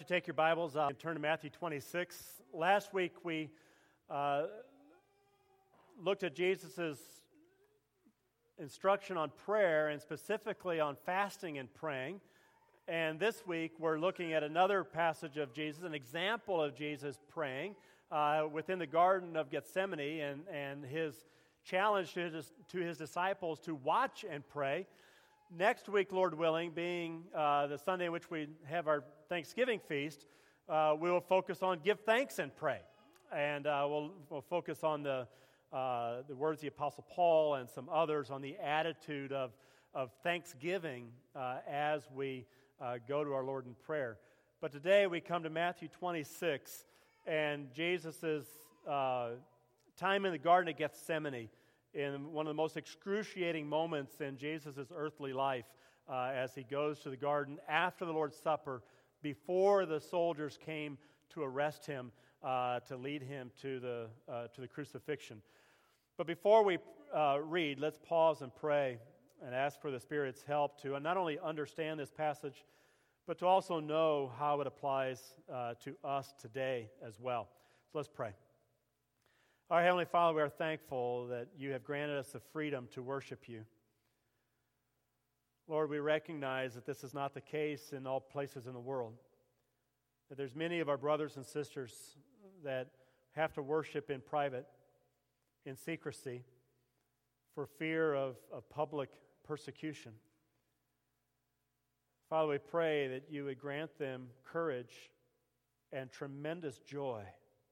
You take your Bibles and turn to Matthew 26. Last week we looked at Jesus' instruction on prayer and specifically on fasting and praying. And this week we're looking at another passage of Jesus, an example of Jesus praying within the Garden of Gethsemane and his challenge to his disciples to watch and pray. Next week, Lord willing, being the Sunday in which we have our Thanksgiving feast, we will focus on give thanks and pray. And we'll focus on the words of the Apostle Paul and some others on the attitude of thanksgiving as we go to our Lord in prayer. But today we come to Matthew 26 and Jesus' time in the Garden of Gethsemane, in one of the most excruciating moments in Jesus' earthly life as he goes to the garden after the Lord's Supper, before the soldiers came to arrest him, to lead him to the crucifixion. But before we read, let's pause and pray and ask for the Spirit's help to not only understand this passage, but to also know how it applies to us today as well. So let's pray. Our Heavenly Father, we are thankful that you have granted us the freedom to worship you. Lord, we recognize that this is not the case in all places in the world, that there's many of our brothers and sisters that have to worship in private, in secrecy, for fear of public persecution. Father, we pray that you would grant them courage and tremendous joy.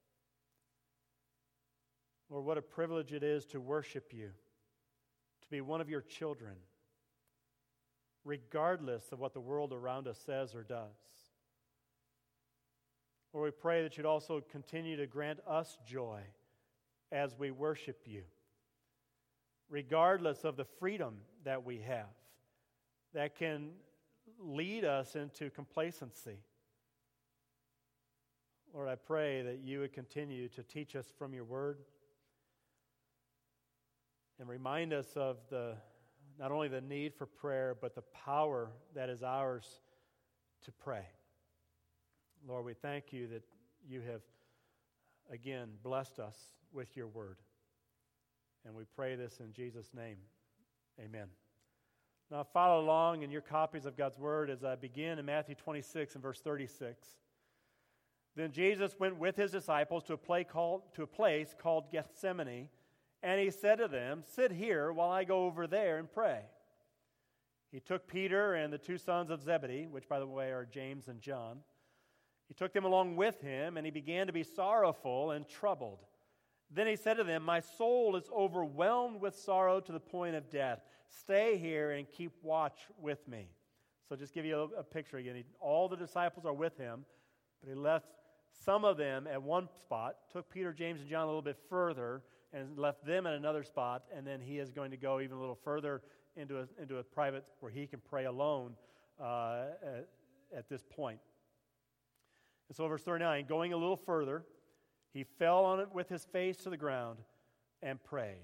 Lord, what a privilege it is to worship you, to be one of your children, regardless of what the world around us says or does. Lord, we pray that you'd also continue to grant us joy as we worship you, regardless of the freedom that we have that can lead us into complacency. Lord, I pray that you would continue to teach us from your word and remind us of not only the need for prayer, but the power that is ours to pray. Lord, we thank you that you have, again, blessed us with your word. And we pray this in Jesus' name. Amen. Now follow along in your copies of God's word as I begin in Matthew 26 and verse 36. Then Jesus went with his disciples to a place called Gethsemane, and he said to them, "Sit here while I go over there and pray." He took Peter and the two sons of Zebedee, which by the way are James and John. He took them along with him, and he began to be sorrowful and troubled. Then he said to them, "My soul is overwhelmed with sorrow to the point of death. Stay here and keep watch with me." So just give you a picture again. All the disciples are with him, but he left some of them at one spot, took Peter, James, and John a little bit further, and left them at another spot, and then he is going to go even a little further into a private where he can pray alone at this point. And so verse 39, going a little further, he fell on it with his face to the ground and prayed,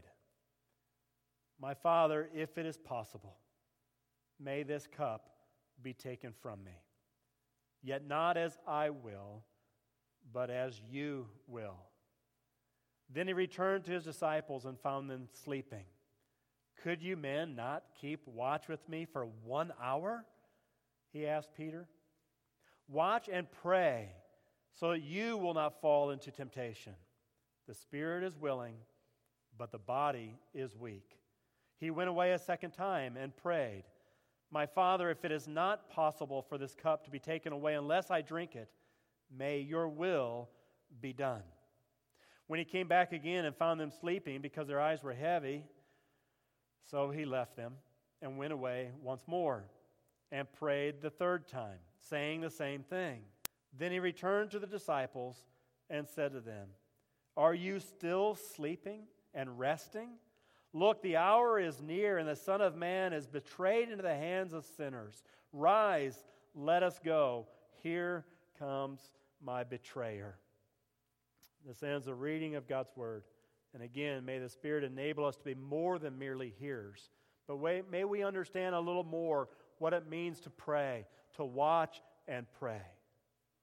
"My Father, if it is possible, may this cup be taken from me. Yet not as I will, but as you will." Then he returned to his disciples and found them sleeping. "Could you men not keep watch with me for 1 hour?" he asked Peter. "Watch and pray so that you will not fall into temptation. The spirit is willing, but the body is weak." He went away a second time and prayed, "My Father, if it is not possible for this cup to be taken away unless I drink it, may your will be done." When he came back again and found them sleeping because their eyes were heavy, so he left them and went away once more and prayed the third time, saying the same thing. Then he returned to the disciples and said to them, "Are you still sleeping and resting? Look, the hour is near, and the Son of Man is betrayed into the hands of sinners. Rise, let us go. Here comes my betrayer." This ends the reading of God's word. And again, may the Spirit enable us to be more than merely hearers. But may we understand a little more what it means to pray, to watch and pray.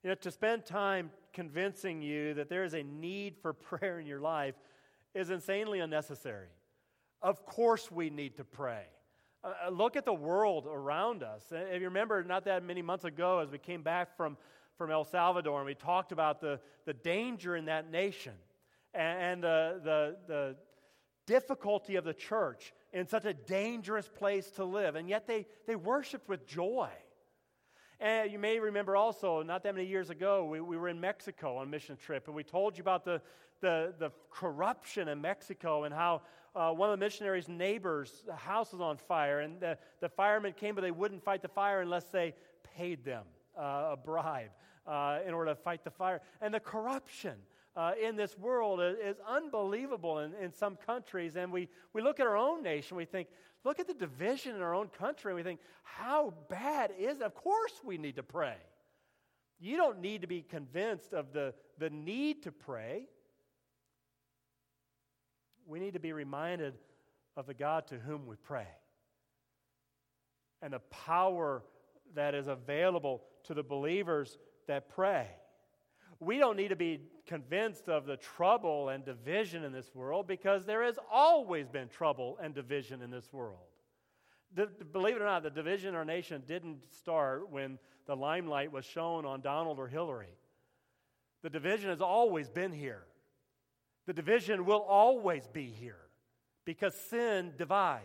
To spend time convincing you that there is a need for prayer in your life is insanely unnecessary. Of course we need to pray. Look at the world around us. If you remember, not that many months ago, as we came back from El Salvador, and we talked about the danger in that nation and the difficulty of the church in such a dangerous place to live. And yet they worshiped with joy. And you may remember also, not that many years ago, we were in Mexico on a mission trip, and we told you about the corruption in Mexico and how one of the missionaries' neighbors' house was on fire, and the firemen came, but they wouldn't fight the fire unless they paid them a bribe in order to fight the fire. And the corruption in this world is unbelievable in some countries. And we look at our own nation, we think, look at the division in our own country, and we think, how bad is it? Of course we need to pray. You don't need to be convinced of the need to pray. We need to be reminded of the God to whom we pray and the power that is available to the believers that pray. We don't need to be convinced of the trouble and division in this world, because there has always been trouble and division in this world. Believe it or not, the division in our nation didn't start when the limelight was shown on Donald or Hillary. The division has always been here. The division will always be here because sin divides.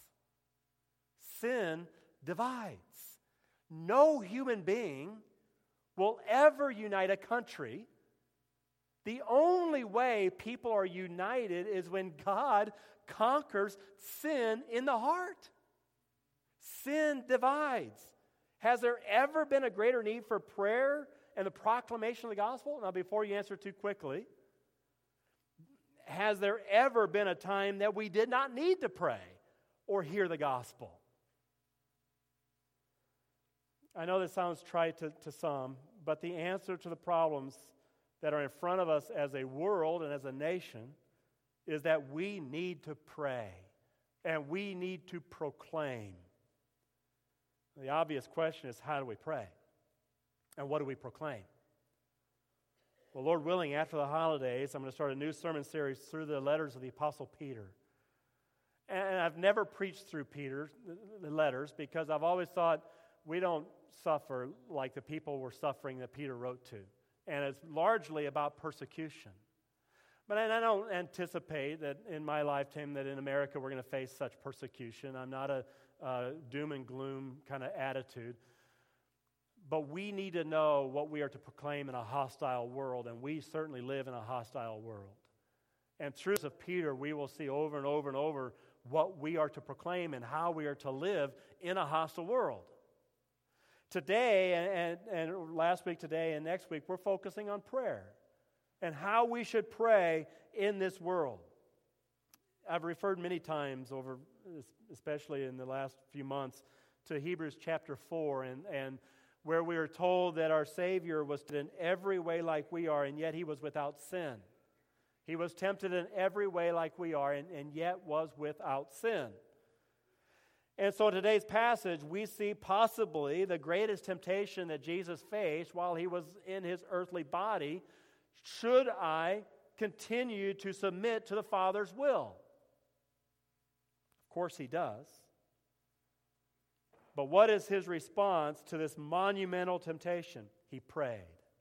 Sin divides. No human being will ever unite a country. The only way people are united is when God conquers sin in the heart. Sin divides. Has there ever been a greater need for prayer and the proclamation of the gospel? Now, before you answer too quickly, has there ever been a time that we did not need to pray or hear the gospel? I know this sounds trite to some, but the answer to the problems that are in front of us as a world and as a nation is that we need to pray and we need to proclaim. The obvious question is, how do we pray? And what do we proclaim? Well, Lord willing, after the holidays, I'm going to start a new sermon series through the letters of the Apostle Peter. And I've never preached through Peter, the letters, because I've always thought we don't suffer like the people were suffering that Peter wrote to. And it's largely about persecution. But I don't anticipate that in my lifetime that in America we're going to face such persecution. I'm not a doom and gloom kind of attitude. But we need to know what we are to proclaim in a hostile world, and we certainly live in a hostile world. And through the of Peter, we will see over and over and over what we are to proclaim and how we are to live in a hostile world. Today, and last week, today, and next week, we're focusing on prayer and how we should pray in this world. I've referred many times over, especially in the last few months, to Hebrews chapter 4, and where we are told that our Savior was in every way like we are, and yet He was without sin. He was tempted in every way like we are, and yet was without sin. And so in today's passage, we see possibly the greatest temptation that Jesus faced while He was in His earthly body. Should I continue to submit to the Father's will? Of course He does. But what is His response to this monumental temptation? He prayed.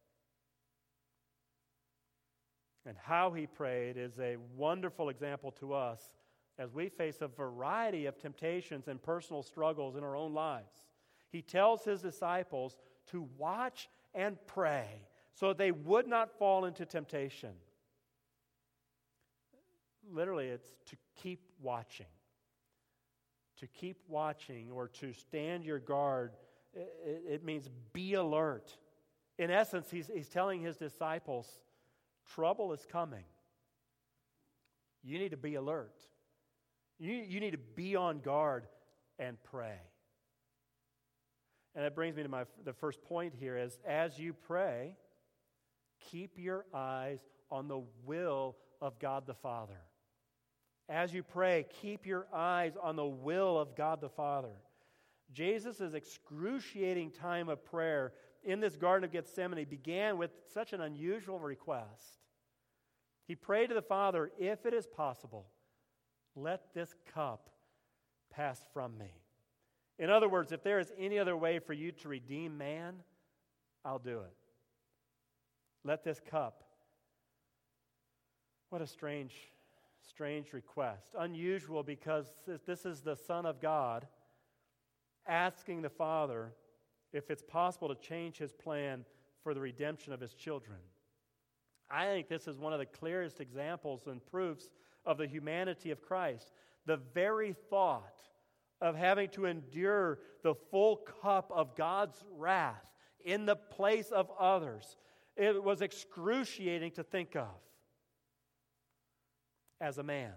And how He prayed is a wonderful example to us as we face a variety of temptations and personal struggles in our own lives. He tells His disciples to watch and pray so they would not fall into temptation. Literally, it's to keep watching. To keep watching or to stand your guard, it means be alert. In essence, he's telling His disciples, trouble is coming. You need to be alert. You need to be on guard and pray. And that brings me to the first point here is, as you pray, keep your eyes on the will of God the Father. As you pray, keep your eyes on the will of God the Father. Jesus' excruciating time of prayer in this Garden of Gethsemane began with such an unusual request. He prayed to the Father, if it is possible, let this cup pass from me. In other words, if there is any other way for you to redeem man, I'll do it. Let this cup. What a strange request. Unusual because this is the Son of God asking the Father if it's possible to change his plan for the redemption of his children. I think this is one of the clearest examples and proofs of the humanity of Christ. The very thought of having to endure the full cup of God's wrath in the place of others, it was excruciating to think of as a man.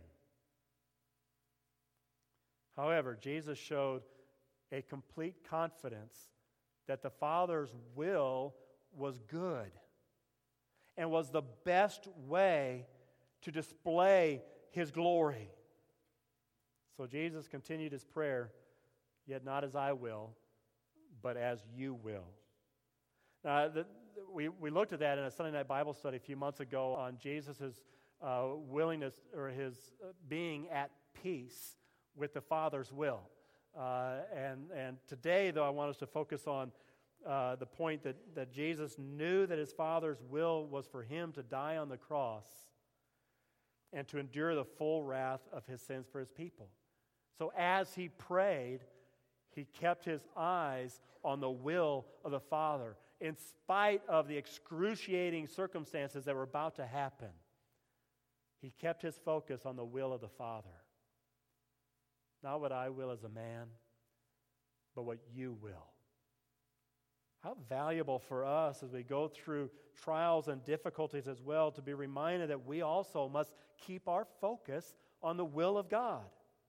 However, Jesus showed a complete confidence that the Father's will was good and was the best way to display his glory. So Jesus continued his prayer, yet not as I will, but as you will. Now, we looked at that in a Sunday night Bible study a few months ago on Jesus' willingness or his being at peace with the Father's will. And today, though, I want us to focus on the point that Jesus knew that his Father's will was for him to die on the cross and to endure the full wrath of his sins for his people. So as he prayed, he kept his eyes on the will of the Father. In spite of the excruciating circumstances that were about to happen, he kept his focus on the will of the Father. Not what I will as a man, but what you will. How valuable for us as we go through trials and difficulties as well to be reminded that we also must keep our focus on the will of God.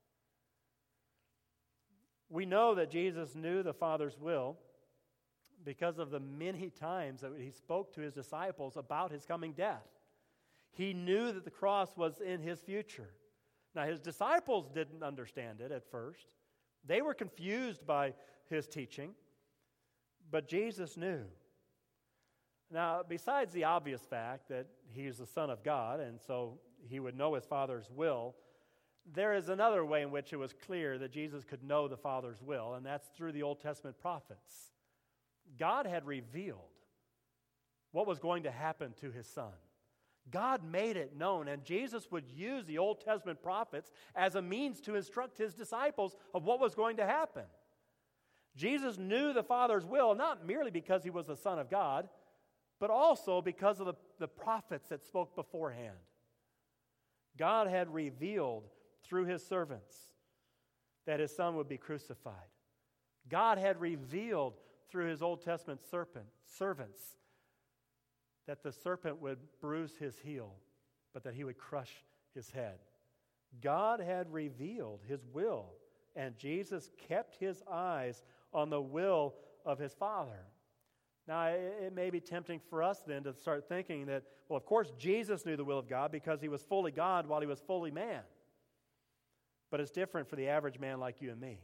We know that Jesus knew the Father's will because of the many times that he spoke to his disciples about his coming death. He knew that the cross was in his future. Now, his disciples didn't understand it at first. They were confused by his teaching, but Jesus knew. Now, besides the obvious fact that he is the Son of God, and so he would know his Father's will, there is another way in which it was clear that Jesus could know the Father's will, and that's through the Old Testament prophets. God had revealed what was going to happen to his Son. God made it known, and Jesus would use the Old Testament prophets as a means to instruct his disciples of what was going to happen. Jesus knew the Father's will, not merely because he was the Son of God, but also because of the prophets that spoke beforehand. God had revealed through his servants that his Son would be crucified. God had revealed through his Old Testament servants that the serpent would bruise his heel, but that he would crush his head. God had revealed his will, and Jesus kept his eyes on the will of his Father. Now, it may be tempting for us then to start thinking that, well, of course, Jesus knew the will of God because he was fully God while he was fully man. But it's different for the average man like you and me.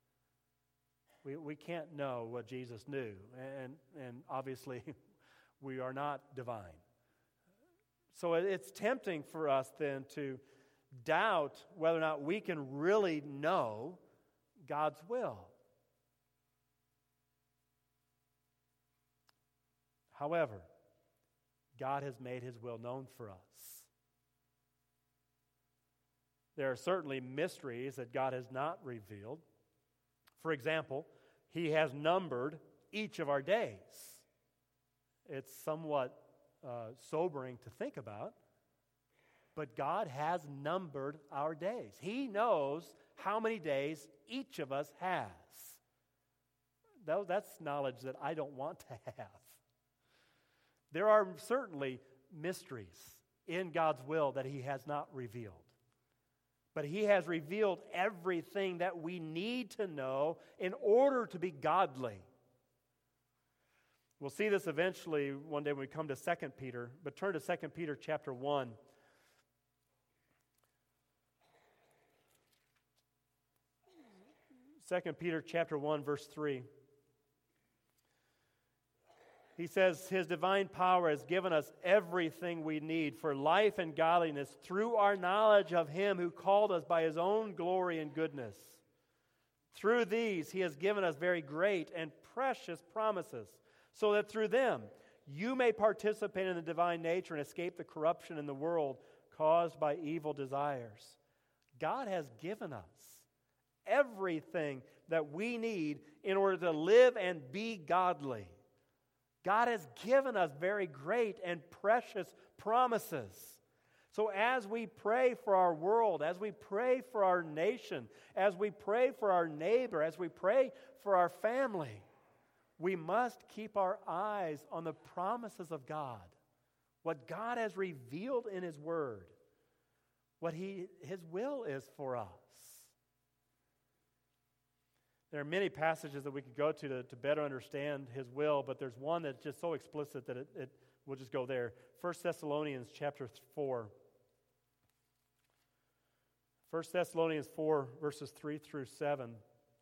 We can't know what Jesus knew, and obviously we are not divine. So it's tempting for us then to doubt whether or not we can really know God's will. However, God has made his will known for us. There are certainly mysteries that God has not revealed. For example, he has numbered each of our days. It's somewhat sobering to think about, but God has numbered our days. He knows how many days each of us has. That's knowledge that I don't want to have. There are certainly mysteries in God's will that he has not revealed. But he has revealed everything that we need to know in order to be godly. We'll see this eventually one day when we come to 2 Peter, but turn to 2 Peter chapter 1. Second Peter chapter 1, verse 3. he says, His divine power has given us everything we need for life and godliness through our knowledge of Him who called us by His own glory and goodness. Through these, He has given us very great and precious promises, so that through them you may participate in the divine nature and escape the corruption in the world caused by evil desires. God has given us everything that we need in order to live and be godly. God has given us very great and precious promises. So as we pray for our world, as we pray for our nation, as we pray for our neighbor, as we pray for our family, we must keep our eyes on the promises of God, what God has revealed in His Word, what His will is for us. There are many passages that we could go to better understand His will, but there's one that's just so explicit that we'll just go there. 1 Thessalonians chapter 4. 1 Thessalonians 4, verses 3 through 7.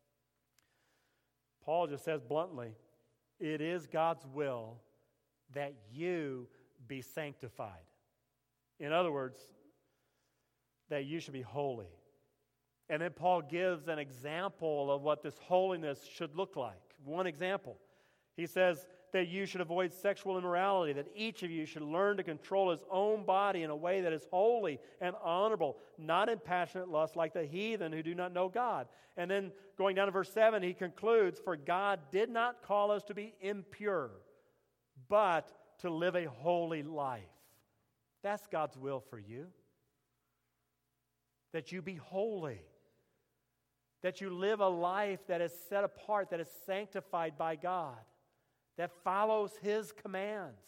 Paul just says bluntly, it is God's will that you be sanctified. In other words, that you should be holy. And then Paul gives an example of what this holiness should look like. One example. He says that you should avoid sexual immorality, that each of you should learn to control his own body in a way that is holy and honorable, not in passionate lust like the heathen who do not know God. And then going down to verse 7, he concludes, for God did not call us to be impure, but to live a holy life. That's God's will for you. That you be holy. That you live a life that is set apart, that is sanctified by God, that follows His commands.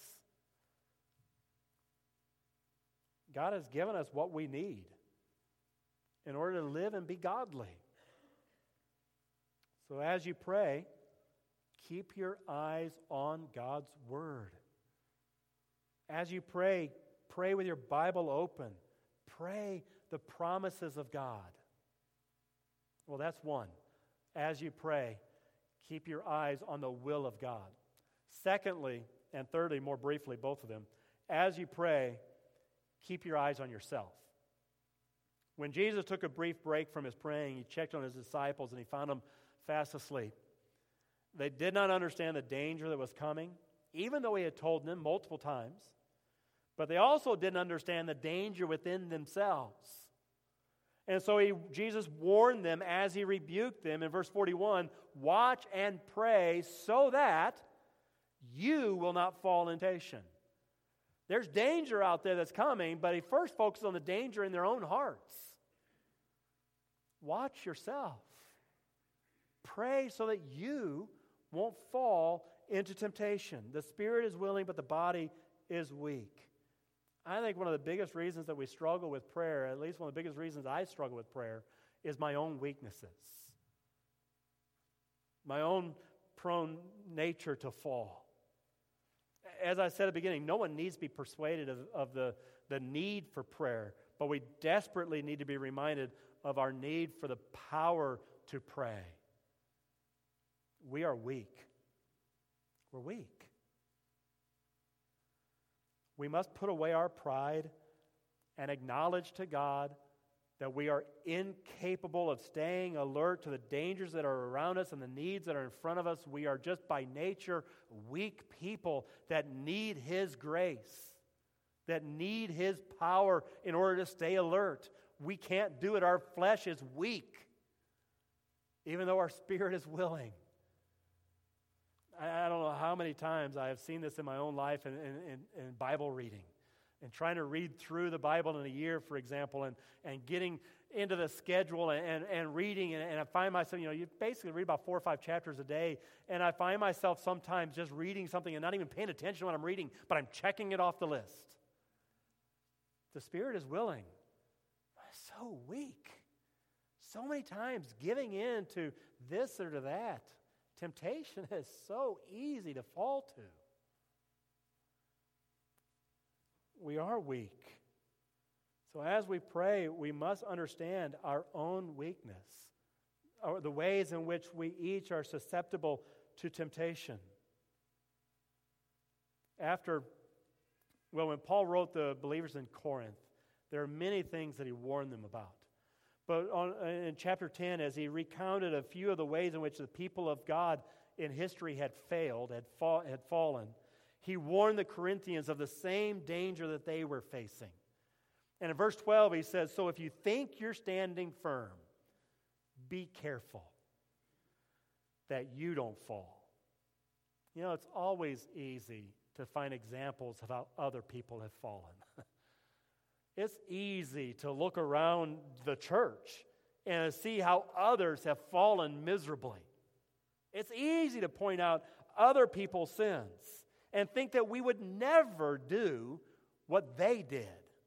God has given us what we need in order to live and be godly. So as you pray, keep your eyes on God's Word. As you pray, pray with your Bible open. Pray the promises of God. Well, that's one. As you pray, keep your eyes on the will of God. Secondly, and thirdly, more briefly, both of them, as you pray, keep your eyes on yourself. When Jesus took a brief break from His praying, He checked on His disciples and He found them fast asleep. They did not understand the danger that was coming, even though He had told them multiple times. But they also didn't understand the danger within themselves. And so Jesus warned them as He rebuked them in verse 41, watch and pray so that you will not fall in temptation. There's danger out there that's coming, but He first focuses on the danger in their own hearts. Watch yourself. Pray so that you won't fall into temptation. The spirit is willing, but the body is weak. I think one of the biggest reasons that we struggle with prayer, at least one of the biggest reasons I struggle with prayer, is my own weaknesses. My own prone nature to fall. As I said at the beginning, no one needs to be persuaded of the need for prayer, but we desperately need to be reminded of our need for the power to pray. We are weak. We're weak. We must put away our pride and acknowledge to God that we are incapable of staying alert to the dangers that are around us and the needs that are in front of us. We are just by nature weak people that need His grace, that need His power in order to stay alert. We can't do it. Our flesh is weak, even though our spirit is willing. I don't know how many times I have seen this in my own life in Bible reading and trying to read through the Bible in a year, for example, and getting into the schedule and reading, and I find myself, you basically read about 4 or 5 chapters a day, and I find myself sometimes just reading something and not even paying attention to what I'm reading, but I'm checking it off the list. The spirit is willing, but it's so weak. So many times giving in to this or to that. Temptation is so easy to fall to. We are weak. So as we pray, we must understand our own weakness, or the ways in which we each are susceptible to temptation. when Paul wrote the believers in Corinth, there are many things that he warned them about. But in chapter 10, as he recounted a few of the ways in which the people of God in history had failed, had fallen, he warned the Corinthians of the same danger that they were facing. And in verse 12, he says, so if you think you're standing firm, be careful that you don't fall. You know, it's always easy to find examples of how other people have fallen. It's easy to look around the church and see how others have fallen miserably. It's easy to point out other people's sins and think that we would never do what they did.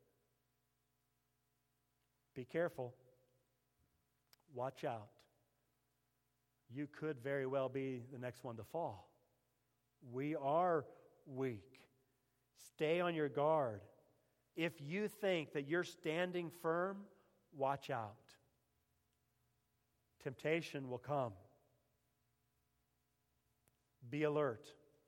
Be careful. Watch out. You could very well be the next one to fall. We are weak. Stay on your guard. If you think that you're standing firm, watch out. Temptation will come. Be alert.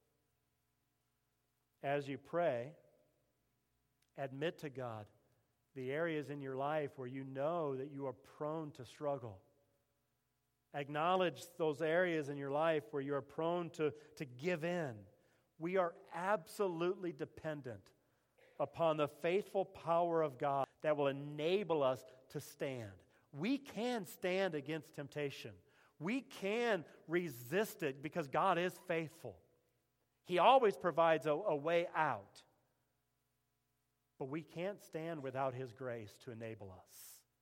As you pray, admit to God the areas in your life where you know that you are prone to struggle. Acknowledge those areas in your life where you are prone to give in. We are absolutely dependent upon the faithful power of God that will enable us to stand. We can stand against temptation. We can resist it because God is faithful. He always provides a way out. But we can't stand without His grace to enable us.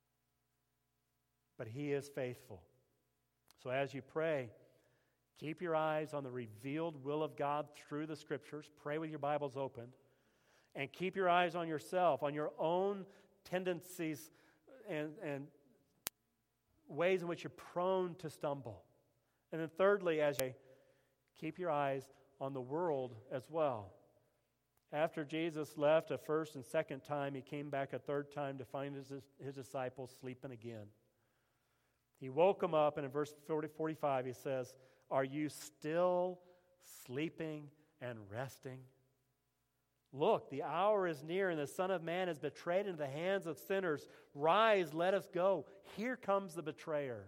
But He is faithful. So as you pray, keep your eyes on the revealed will of God through the Scriptures. Pray with your Bibles open. And keep your eyes on yourself, on your own tendencies and ways in which you're prone to stumble. And then thirdly, as you keep your eyes on the world as well. After Jesus left a first and second time, He came back a third time to find his disciples sleeping again. He woke them up, and in verse 45 he says, "Are you still sleeping and resting? Look, the hour is near, and the Son of Man is betrayed into the hands of sinners. Rise, let us go. Here comes the betrayer."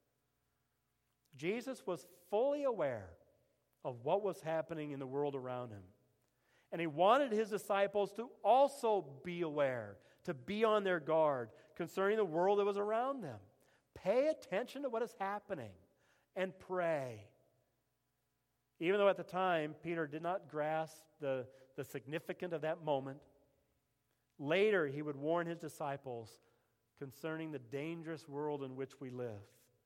Jesus was fully aware of what was happening in the world around Him. And He wanted His disciples to also be aware, to be on their guard concerning the world that was around them. Pay attention to what is happening and pray. Even though at the time Peter did not grasp the significance of that moment, later he would warn his disciples concerning the dangerous world in which we live.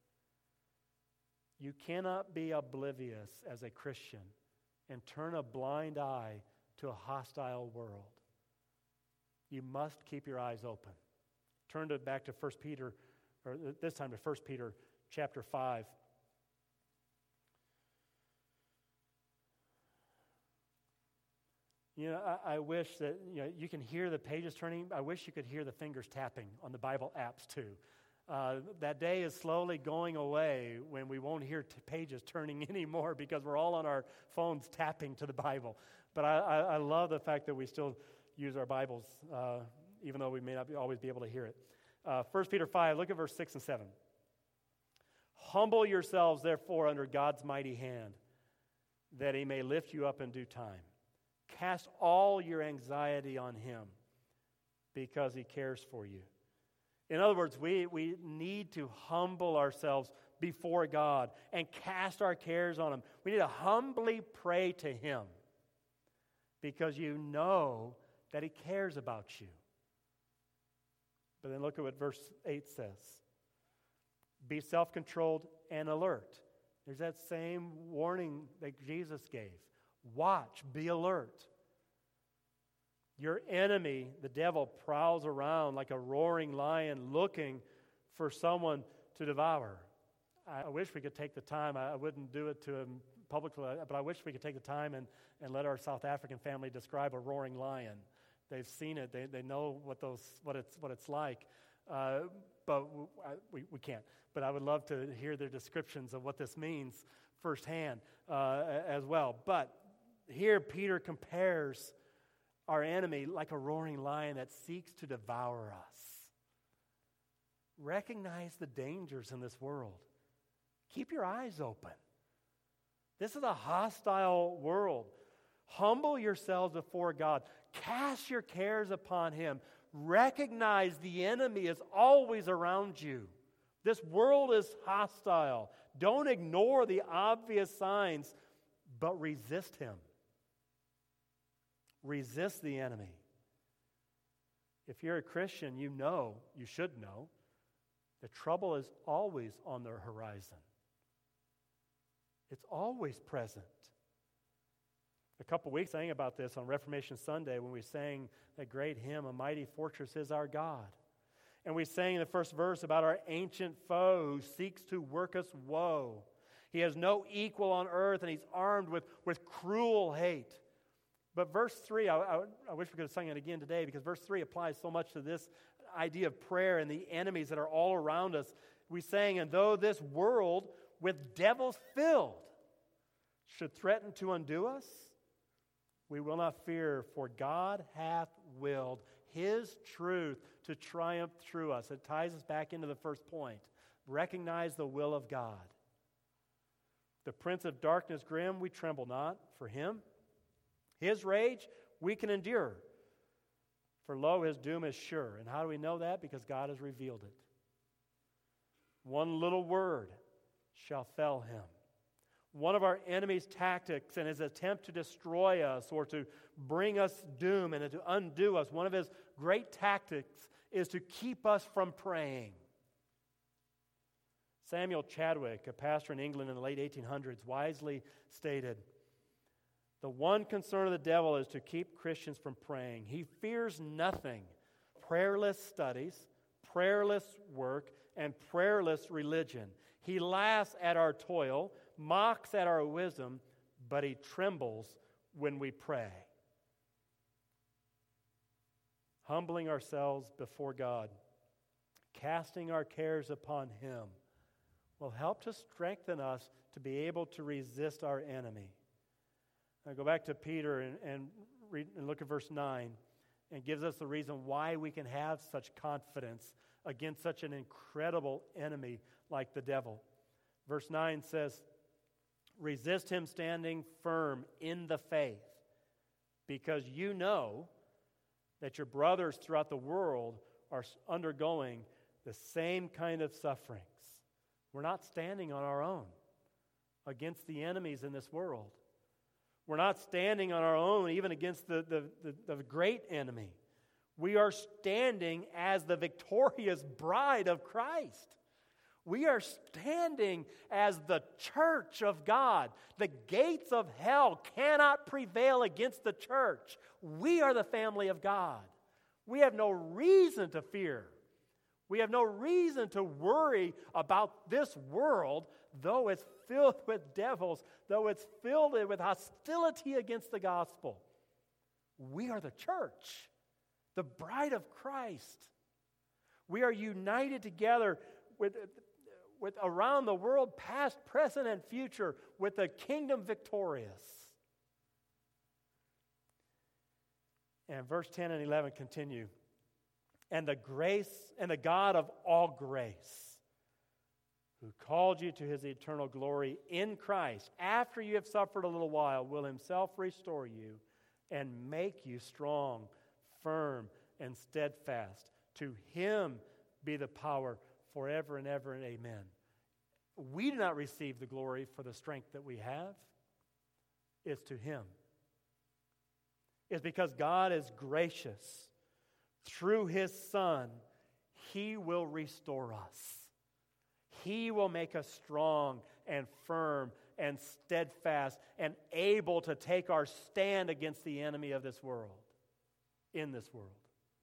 You cannot be oblivious as a Christian and turn a blind eye to a hostile world. You must keep your eyes open. Turn back to 1 Peter, or this time to 1 Peter chapter 5. You know, I wish that, you can hear the pages turning. I wish you could hear the fingers tapping on the Bible apps too. That day is slowly going away when we won't hear pages turning anymore because we're all on our phones tapping to the Bible. But I love the fact that we still use our Bibles, even though we may not always be able to hear it. 1 Peter 5, look at verse 6 and 7. "Humble yourselves, therefore, under God's mighty hand, that He may lift you up in due time. Cast all your anxiety on Him, because He cares for you." In other words, we need to humble ourselves before God and cast our cares on Him. We need to humbly pray to Him because you know that He cares about you. But then look at what verse 8 says. Be self-controlled and alert. There's that same warning that Jesus gave. Watch, be alert. Your enemy, the devil, prowls around like a roaring lion looking for someone to devour. I wish we could take the time. I wouldn't do it to him publicly, but I wish we could take the time and let our South African family describe a roaring lion. They've seen it. They know what it's like. But we can't. But I would love to hear their descriptions of what this means firsthand as well. But Here, Peter compares our enemy like a roaring lion that seeks to devour us. Recognize the dangers in this world. Keep your eyes open. This is a hostile world. Humble yourselves before God. Cast your cares upon Him. Recognize the enemy is always around you. This world is hostile. Don't ignore the obvious signs, but resist him. Resist the enemy. If you're a Christian, you should know, that trouble is always on the horizon. It's always present. A couple weeks I sang about this on Reformation Sunday when we sang that great hymn, "A Mighty Fortress is Our God." And we sang in the first verse about our ancient foe who seeks to work us woe. He has no equal on earth, and he's armed with cruel hate. But verse 3, I wish we could have sung it again today, because verse 3 applies so much to this idea of prayer and the enemies that are all around us. We sang, "And though this world with devils filled should threaten to undo us, we will not fear, for God hath willed His truth to triumph through us." It ties us back into the first point. Recognize the will of God. The prince of darkness grim, we tremble not for him. His rage we can endure, for lo, his doom is sure. And how do we know that? Because God has revealed it. One little word shall fell him. One of our enemy's tactics in his attempt to destroy us or to bring us doom and to undo us, one of his great tactics is to keep us from praying. Samuel Chadwick, a pastor in England in the late 1800s, wisely stated, "The one concern of the devil is to keep Christians from praying. He fears nothing. Prayerless studies, prayerless work, and prayerless religion. He laughs at our toil, mocks at our wisdom, but he trembles when we pray." Humbling ourselves before God, casting our cares upon Him, will help to strengthen us to be able to resist our enemy. Now go back to Peter and look at verse 9, and gives us the reason why we can have such confidence against such an incredible enemy like the devil. Verse 9 says, "Resist him standing firm in the faith, because you know that your brothers throughout the world are undergoing the same kind of sufferings." We're not standing on our own against the enemies in this world. We're not standing on our own even against the great enemy. We are standing as the victorious bride of Christ. We are standing as the church of God. The gates of hell cannot prevail against the church. We are the family of God. We have no reason to fear. We have no reason to worry about this world, though it's filled with devils, though it's filled with hostility against the gospel. We are the church, the bride of Christ. We are united together with around the world, past, present, and future, with the kingdom victorious. And verse 10 and 11 continue. "And the grace and the God of all grace, who called you to His eternal glory in Christ, after you have suffered a little while, will Himself restore you and make you strong, firm, and steadfast. To Him be the power forever and ever and amen." We do not receive the glory for the strength that we have. It's to Him. It's because God is gracious. Through His Son, He will restore us. He will make us strong and firm and steadfast and able to take our stand against the enemy of this world, in this world.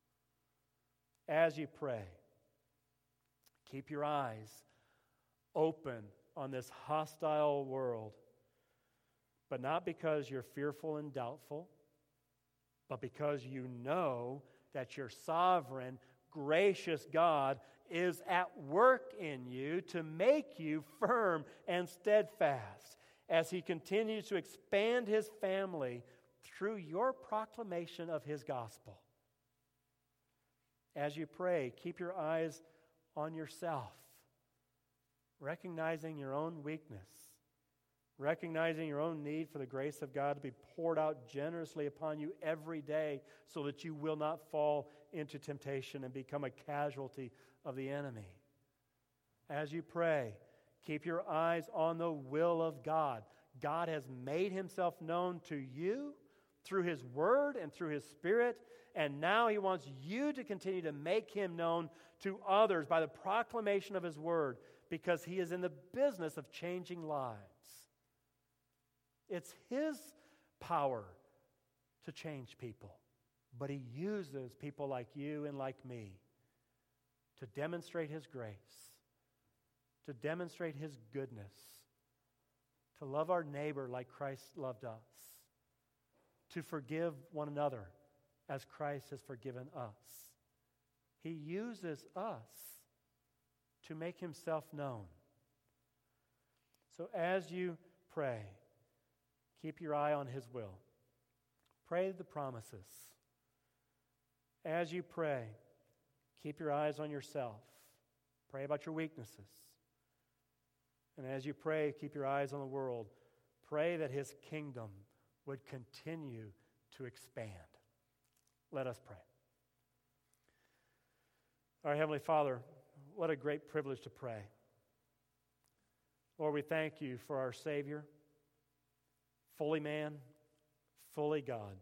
As you pray, keep your eyes open on this hostile world, but not because you're fearful and doubtful, but because you know that your sovereign, gracious God is at work in you to make you firm and steadfast. as He continues to expand His family through your proclamation of His gospel. As you pray, keep your eyes on yourself, recognizing your own weakness, recognizing your own need for the grace of God to be poured out generously upon you every day so that you will not fall into temptation and become a casualty of the enemy. As you pray, keep your eyes on the will of God. God has made Himself known to you through His Word and through His Spirit, and now He wants you to continue to make Him known to others by the proclamation of His Word, because He is in the business of changing lives. It's His power to change people, but He uses people like you and like me to demonstrate His grace, to demonstrate His goodness, to love our neighbor like Christ loved us, to forgive one another as Christ has forgiven us. He uses us to make Himself known. So as you pray, keep your eye on His will. Pray the promises. As you pray, keep your eyes on yourself. Pray about your weaknesses. And as you pray, keep your eyes on the world. Pray that His kingdom would continue to expand. Let us pray. Our Heavenly Father, what a great privilege to pray. Lord, we thank You for our Savior, fully man, fully God,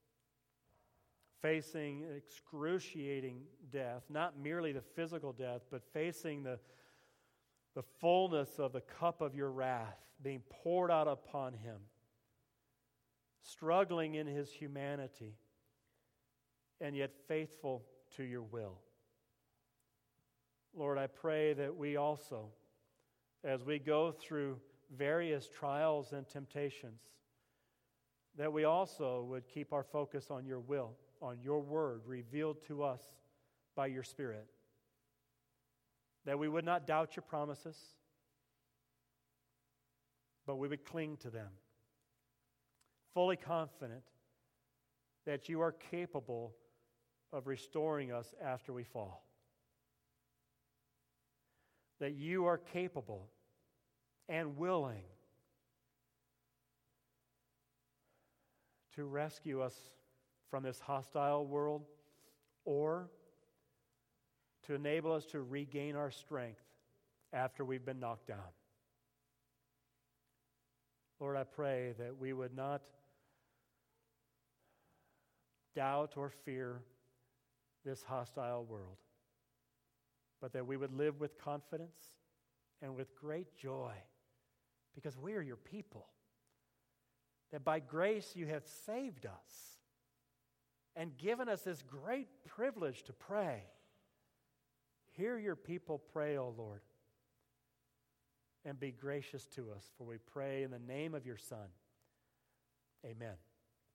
facing excruciating death, not merely the physical death, but facing the fullness of the cup of Your wrath being poured out upon Him, struggling in His humanity, and yet faithful to Your will. Lord, I pray that we also, as we go through various trials and temptations, that we also would keep our focus on Your will, on Your word revealed to us by Your Spirit. That we would not doubt Your promises, but we would cling to them, fully confident that You are capable of restoring us after we fall. That You are capable and willing to rescue us from this hostile world, or to enable us to regain our strength after we've been knocked down. Lord, I pray that we would not doubt or fear this hostile world, but that we would live with confidence and with great joy, because we are Your people. That by grace You have saved us and given us this great privilege to pray. Hear Your people pray, O Lord, and be gracious to us, for we pray in the name of Your Son. Amen.